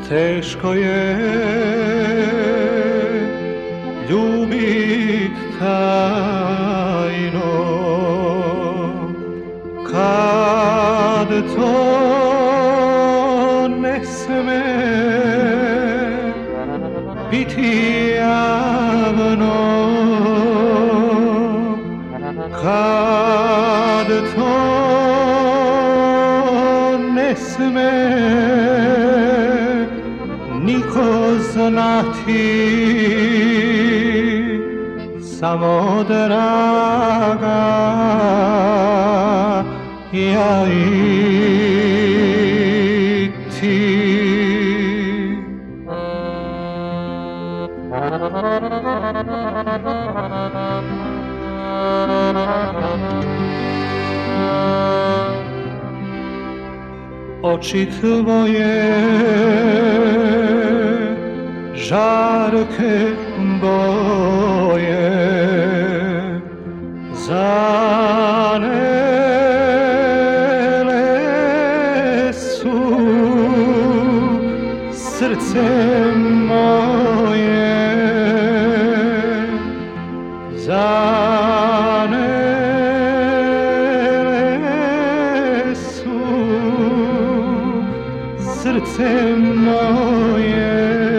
Teško je ljubit tajno, kad to ne sme biti javno, kad to ne sme niko znati, samo draga ja i ti. Oči tvoje žarke boje zanele su srce moje, zanele su srce moje,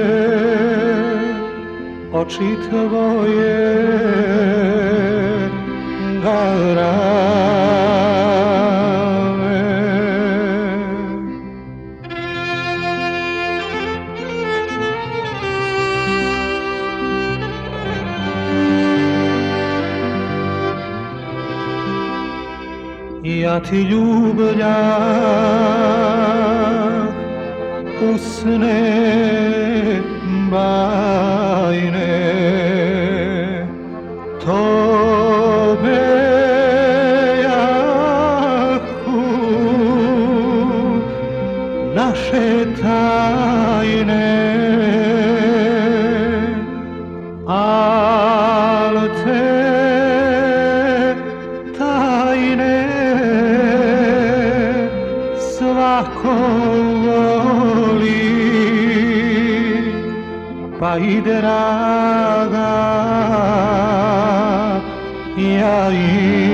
oči tvoje garave. Ja ti ljubljah usne bajne, tobe jahu naše tajne, al te tajne svako voli, pa i draga ja i